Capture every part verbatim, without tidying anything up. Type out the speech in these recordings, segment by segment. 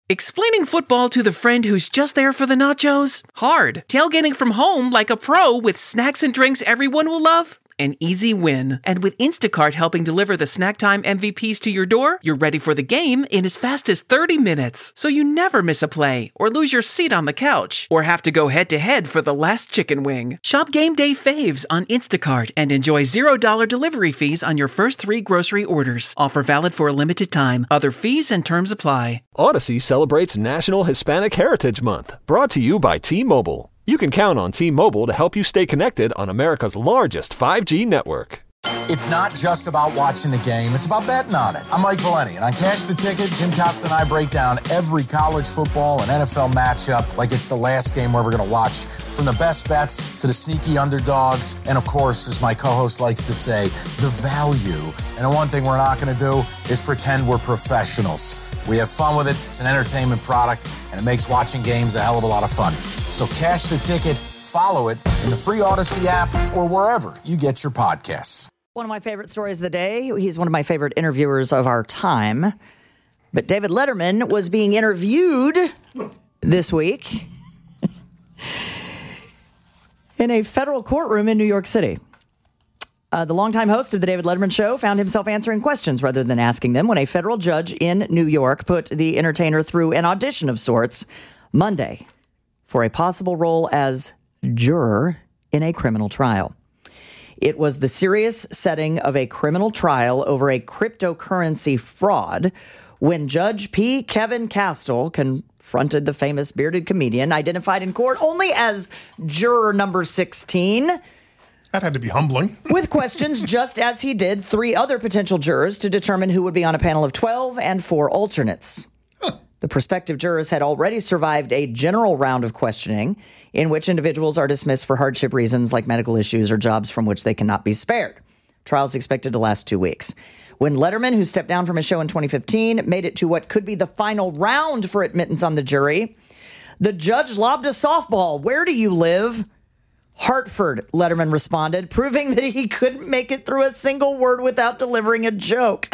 Explaining football to the friend who's just there for the nachos? Hard. Tailgating from home like a pro with snacks and drinks everyone will love? An easy win. And with Instacart helping deliver the snack time M V Ps to your door, you're ready for the game in as fast as thirty minutes. So you never miss a play, or lose your seat on the couch, or have to go head-to-head for the last chicken wing. Shop Game Day Faves on Instacart and enjoy zero dollars delivery fees on your first three grocery orders. Offer valid for a limited time. Other fees and terms apply. Odyssey celebrates National Hispanic Heritage Month, brought to you by T-Mobile. You can count on T-Mobile to help you stay connected on America's largest five G network. It's not just about watching the game, it's about betting on it. I'm Mike Valeni, and on Cash the Ticket, Jim Costa and I break down every college football and N F L matchup like it's the last game we're ever going to watch. From the best bets to the sneaky underdogs, and of course, as my co-host likes to say, the value. And the one thing we're not going to do is pretend we're professionals. We have fun with it, it's an entertainment product, and it makes watching games a hell of a lot of fun. So Cash the Ticket, follow it in the free Odyssey app or wherever you get your podcasts. One of my favorite stories of the day. He's one of my favorite interviewers of our time. But David Letterman was being interviewed this week in a federal courtroom in New York City. Uh, the longtime host of the David Letterman Show found himself answering questions rather than asking them when a federal judge in New York put the entertainer through an audition of sorts Monday for a possible role as juror in a criminal trial. It was the serious setting of a criminal trial over a cryptocurrency fraud when Judge P. Kevin Castle confronted the famous bearded comedian identified in court only as juror number sixteen. That had to be humbling. With questions just as he did three other potential jurors to determine who would be on a panel of twelve and four alternates. Huh. The prospective jurors had already survived a general round of questioning in which individuals are dismissed for hardship reasons like medical issues or jobs from which they cannot be spared. Trials expected to last two weeks. When Letterman, who stepped down from his show in twenty fifteen, made it to what could be the final round for admittance on the jury, the judge lobbed a softball. "Where do you live?" "Hartford," Letterman responded, proving that he couldn't make it through a single word without delivering a joke.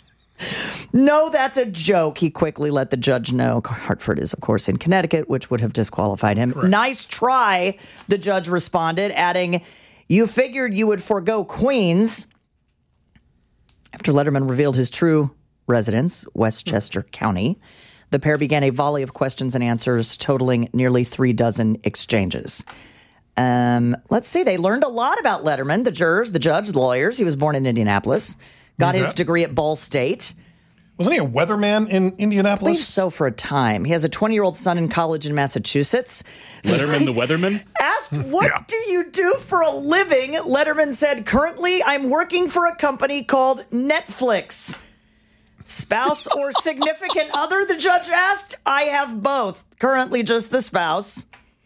"No, that's a joke," he quickly let the judge know. Hartford is, of course, in Connecticut, which would have disqualified him. Correct. "Nice try," the judge responded, adding, "You figured you would forego Queens." After Letterman revealed his true residence, Westchester County, the pair began a volley of questions and answers totaling nearly three dozen exchanges. Um, let's see. They learned a lot about Letterman, the jurors, the judge, the lawyers. He was born in Indianapolis, got his degree at Ball State. Wasn't he a weatherman in Indianapolis? I believe so for a time. He has a twenty-year-old son in college in Massachusetts. Letterman the weatherman? Asked, what yeah. do you do for a living? Letterman said, "Currently, I'm working for a company called Netflix." "Spouse or significant other?" the judge asked. "I have both. Currently just the spouse."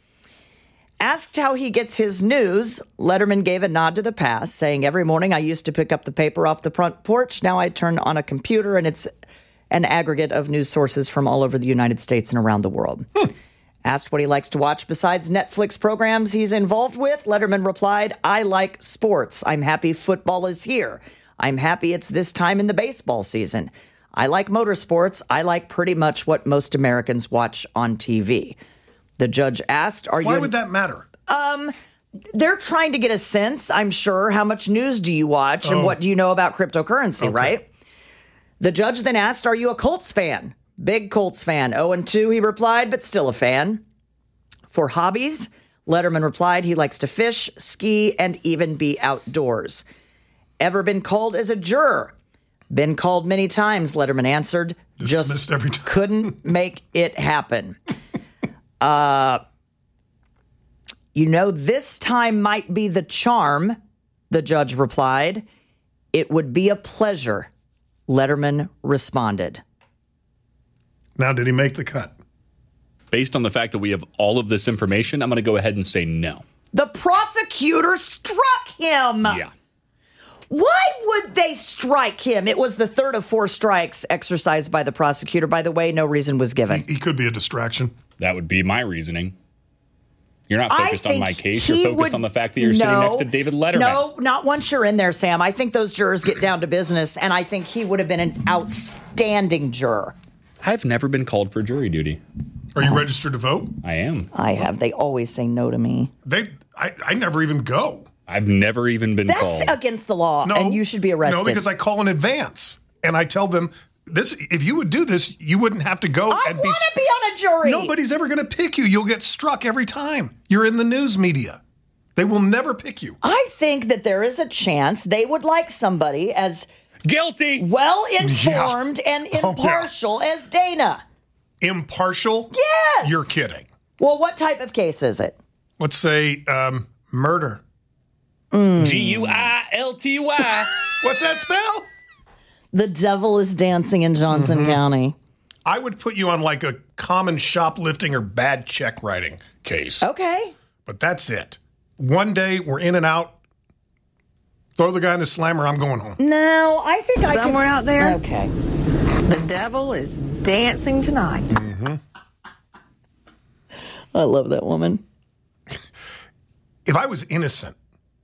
Asked how he gets his news, Letterman gave a nod to the past, saying, "Every morning I used to pick up the paper off the front porch. Now I turn on a computer and it's an aggregate of news sources from all over the United States and around the world." Hmm. Asked what he likes to watch besides Netflix programs he's involved with, Letterman replied, "I like sports. I'm happy football is here. I'm happy it's this time in the baseball season. I like motorsports. I like pretty much what most Americans watch on T V." The judge asked, "Are you?" Why would that matter? Um, they're trying to get a sense, I'm sure, how much news do you watch and oh. what do you know about cryptocurrency, okay. right? The judge then asked, "Are you a Colts fan?" "Big Colts fan. oh and two, he replied, "but still a fan." For hobbies, Letterman replied he likes to fish, ski, and even be outdoors. Ever been called as a juror? Been called many times, Letterman answered. Dismissed Just every time. Couldn't make it happen. Uh, you know, this time might be the charm, the judge replied. It would be a pleasure, Letterman responded. Now, did he make the cut? Based on the fact that we have all of this information, I'm going to go ahead and say no. The prosecutor struck him. Yeah. Why would they strike him? It was the third of four strikes exercised by the prosecutor. By the way, no reason was given. He, he could be a distraction. That would be my reasoning. You're not focused on my case. You're focused would, on the fact that you're no, sitting next to David Letterman. No, not once you're in there, Sam. I think those jurors get down to business, and I think he would have been an outstanding juror. I've never been called for jury duty. Are you registered to vote? I am. I have. They always say no to me. They, I, I never even go. I've never even been That's called. against the law, No, and you should be arrested. No, because I call in advance and I tell them this. If you would do this, you wouldn't have to go. I and want be, to be on a jury. Nobody's ever going to pick you. You'll get struck every time. You're in the news media. They will never pick you. I think that there is a chance they would like somebody as Guilty. well informed Yeah. and Oh, yeah. impartial as Dana. Impartial? Yes. You're kidding. Well, what type of case is it? Let's say um, murder. G U I L T Y. What's that spell? The devil is dancing in Johnson Mm-hmm. County. I would put you on like a common shoplifting or bad check writing case. Okay. But that's it. One day we're in and out. Throw the guy in the slammer. I'm going home. No, I think I Somewhere could... out there, Okay. the devil is dancing tonight. I love that woman. If I was innocent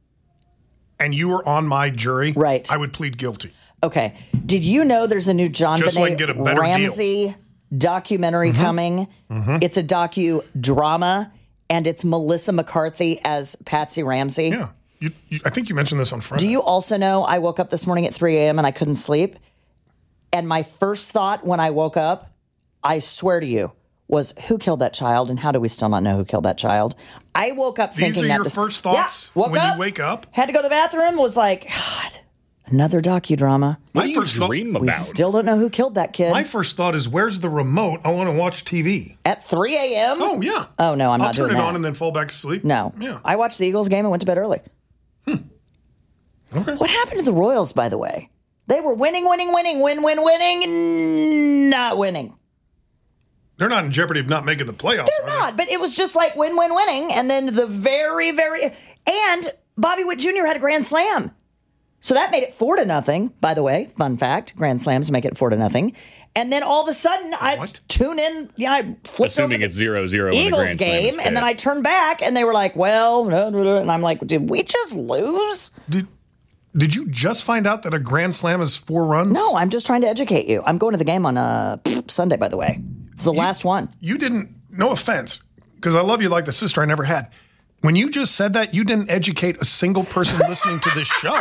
and you were on my jury, Right. I would plead guilty. Okay. Did you know there's a new John Just so I Benet can get a better Ramsey documentary Mm-hmm. coming? It's a docu-drama, and it's Melissa McCarthy as Patsy Ramsey. Yeah. You, you, I think you mentioned this on Friday. Do you also know I woke up this morning at three a.m. and I couldn't sleep? And my first thought when I woke up, I swear to you, was who killed that child and how do we still not know who killed that child? I woke up These thinking are that your this, first thoughts Yeah, woke when you up, wake up? Had to go to the bathroom, was like, God, another docudrama. What My do you first thought- dream We about? still don't know who killed that kid. My first thought is, where's the remote? I want to watch T V. At three a.m.? Oh, yeah. Oh, no, I'm I'll not turn doing it that. on and then fall back to sleep. No. Yeah. I watched the Eagles game and went to bed early. Okay. What happened to the Royals, by the way? They were winning, winning, winning, win, win, winning, not winning. They're not in jeopardy of not making the playoffs, They're are not, but it was just like win, win, winning. And then the very, very, and Bobby Witt Junior had a grand slam. So that made it four to nothing, by the way. Fun fact, grand slams make it four to nothing. And then all of a sudden, I What? tune in, yeah, I flipped Assuming over the it's zero zero in the Eagles Grand Slam game, is and then fair. I turned back, and they were like, well, blah, blah, blah. And I'm like, did we just lose? they? Did, did you just find out that a grand slam is four runs? No, I'm just trying to educate you. I'm going to the game on uh, Sunday, by the way. It's the last one. You didn't, no offense, because I love you like the sister I never had. When you just said that, you didn't educate a single person listening to this show.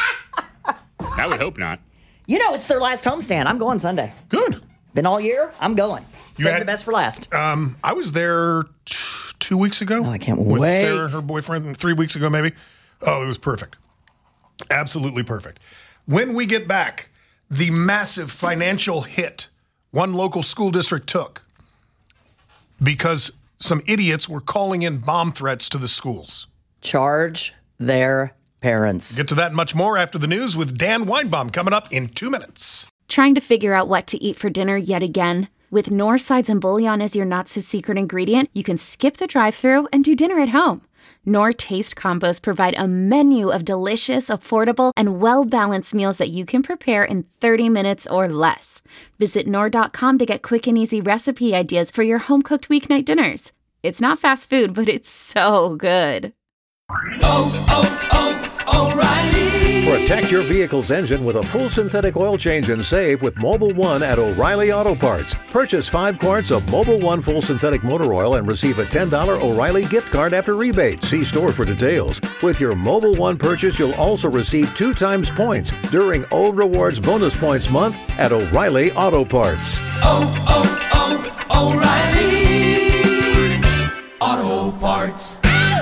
I would hope not. You know, it's their last homestand. I'm going Sunday. Good. Been all year. I'm going. Save had- the best for last. Um, I was there t- two weeks ago. Oh, I can't with wait. Sarah and her boyfriend, three weeks ago, maybe. Oh, it was perfect. Absolutely perfect. When we get back, the massive financial hit one local school district took because some idiots were calling in bomb threats to the schools. Charge their parents. Get to that and much more after the news with Dan Weinbaum coming up in two minutes. Trying to figure out what to eat for dinner yet again? With Knorr sides and bouillon as your not-so-secret ingredient, you can skip the drive-thru and do dinner at home. Knorr Taste Combos provide a menu of delicious, affordable, and well-balanced meals that you can prepare in thirty minutes or less. Visit Knorr dot com to get quick and easy recipe ideas for your home-cooked weeknight dinners. It's not fast food, but it's so good. Oh, oh, oh, O'Reilly. Protect your vehicle's engine with a full synthetic oil change and save with Mobile One at O'Reilly Auto Parts. Purchase five quarts of Mobile One full synthetic motor oil and receive a ten dollars O'Reilly gift card after rebate. See store for details. With your Mobile One purchase, you'll also receive two times points during Old Rewards Bonus Points Month at O'Reilly Auto Parts. Oh, oh, oh, O'Reilly. Auto Parts.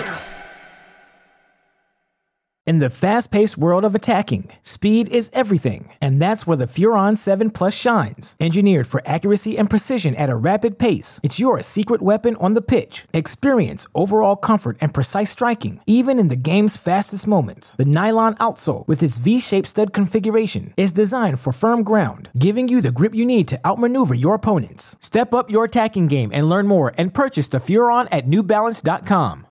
In the fast-paced world of attacking, speed is everything, and that's where the Furon seven Plus shines. Engineered for accuracy and precision at a rapid pace, it's your secret weapon on the pitch. Experience overall comfort and precise striking, even in the game's fastest moments. The nylon outsole, with its V-shaped stud configuration, is designed for firm ground, giving you the grip you need to outmaneuver your opponents. Step up your attacking game and learn more and purchase the Furon at New Balance dot com.